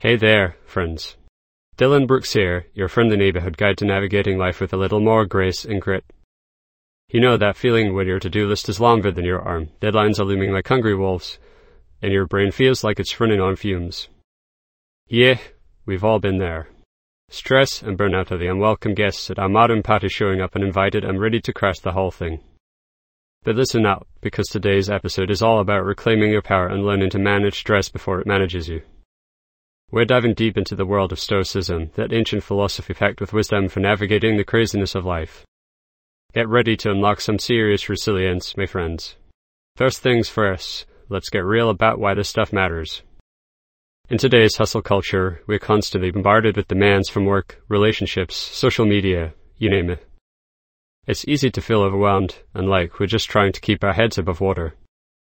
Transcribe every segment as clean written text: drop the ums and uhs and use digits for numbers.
Hey there, friends. Dylan Brooks here, your friendly neighborhood guide to navigating life with a little more grace and grit. You know that feeling when your to-do list is longer than your arm, deadlines are looming like hungry wolves, and your brain feels like it's running on fumes. Yeah, we've all been there. Stress and burnout are the unwelcome guests at our modern party, showing up uninvited and ready to crash the whole thing. But listen up, because today's episode is all about reclaiming your power and learning to manage stress before it manages you. We're diving deep into the world of Stoicism, that ancient philosophy packed with wisdom for navigating the craziness of life. Get ready to unlock some serious resilience, my friends. First things first, let's get real about why this stuff matters. In today's hustle culture, we're constantly bombarded with demands from work, relationships, social media, you name it. It's easy to feel overwhelmed and like we're just trying to keep our heads above water.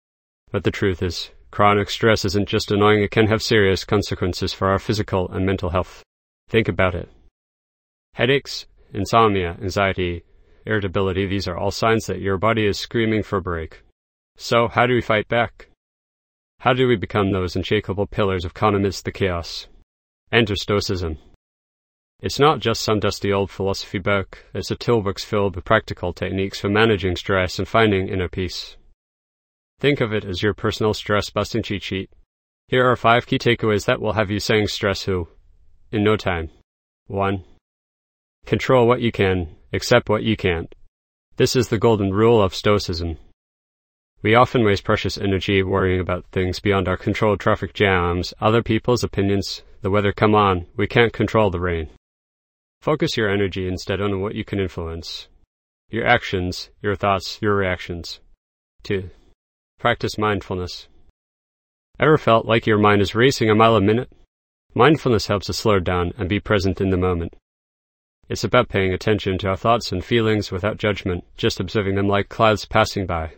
But the truth is, chronic stress isn't just annoying, it can have serious consequences for our physical and mental health. Think about it. Headaches, insomnia, anxiety, irritability, these are all signs that your body is screaming for a break. So, how do we fight back? How do we become those unshakable pillars of calm amidst the chaos? Enter Stoicism. It's not just some dusty old philosophy book, it's a toolbox filled with practical techniques for managing stress and finding inner peace. Think of it as your personal stress-busting cheat sheet. Here are 5 key takeaways that will have you saying stress who in no time. 1. Control what you can, accept what you can't. This is the golden rule of Stoicism. We often waste precious energy worrying about things beyond our control: traffic jams, other people's opinions, the weather. Come on, we can't control the rain. Focus your energy instead on what you can influence. Your actions, your thoughts, your reactions. 2. Practice mindfulness. Ever felt like your mind is racing a mile a minute? Mindfulness helps us slow down and be present in the moment. It's about paying attention to our thoughts and feelings without judgment, just observing them like clouds passing by.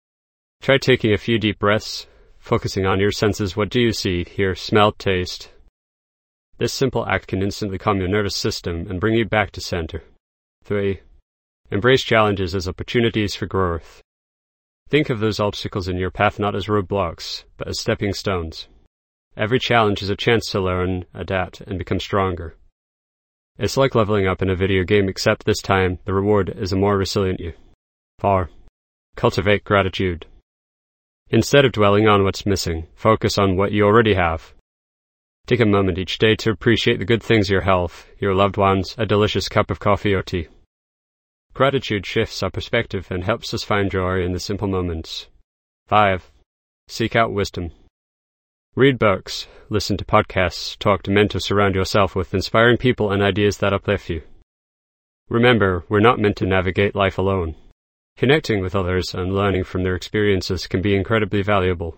Try taking a few deep breaths, focusing on your senses. What do you see, hear, smell, taste? This simple act can instantly calm your nervous system and bring you back to center. 3. Embrace challenges as opportunities for growth. Think of those obstacles in your path not as roadblocks, but as stepping stones. Every challenge is a chance to learn, adapt, and become stronger. It's like leveling up in a video game, except this time the reward is a more resilient you. 4. Cultivate gratitude. Instead of dwelling on what's missing, focus on what you already have. Take a moment each day to appreciate the good things: your health, your loved ones, a delicious cup of coffee or tea. Gratitude shifts our perspective and helps us find joy in the simple moments. 5. Seek out wisdom. Read books, listen to podcasts, talk to mentors, surround yourself with inspiring people and ideas that uplift you. Remember, we're not meant to navigate life alone. Connecting with others and learning from their experiences can be incredibly valuable.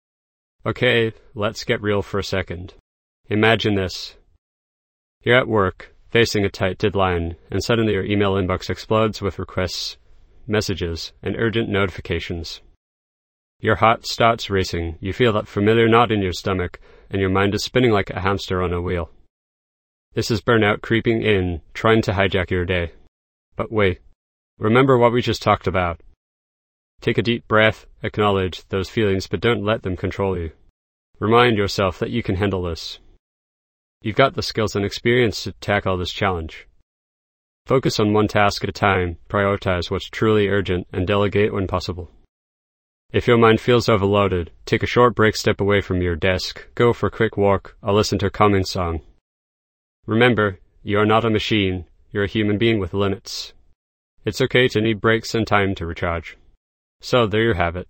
Okay, let's get real for a second. Imagine this. You're at work, facing a tight deadline, and suddenly your email inbox explodes with requests, messages, and urgent notifications. Your heart starts racing, you feel that familiar knot in your stomach, and your mind is spinning like a hamster on a wheel. This is burnout creeping in, trying to hijack your day. But wait, remember what we just talked about. Take a deep breath, acknowledge those feelings, but don't let them control you. Remind yourself that you can handle this. You've got the skills and experience to tackle this challenge. Focus on one task at a time, prioritize what's truly urgent, and delegate when possible. If your mind feels overloaded, take a short break, step away from your desk, go for a quick walk, or listen to a calming song. Remember, you are not a machine, you're a human being with limits. It's okay to need breaks and time to recharge. So there you have it.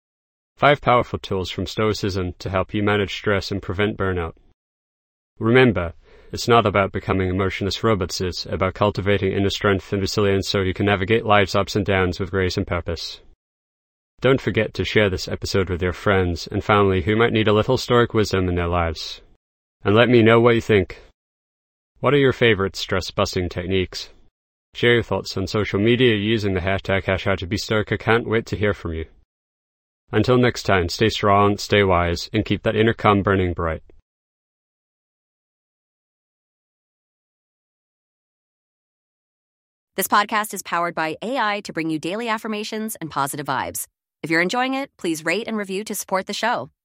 5 powerful tools from Stoicism to help you manage stress and prevent burnout. Remember, it's not about becoming emotionless robots, it's about cultivating inner strength and resilience so you can navigate life's ups and downs with grace and purpose. Don't forget to share this episode with your friends and family who might need a little Stoic wisdom in their lives. And let me know what you think. What are your favorite stress-busting techniques? Share your thoughts on social media using the hashtag #HowToBeStoic. I can't wait to hear from you. Until next time, stay strong, stay wise, and keep that inner calm burning bright. This podcast is powered by AI to bring you daily affirmations and positive vibes. If you're enjoying it, please rate and review to support the show.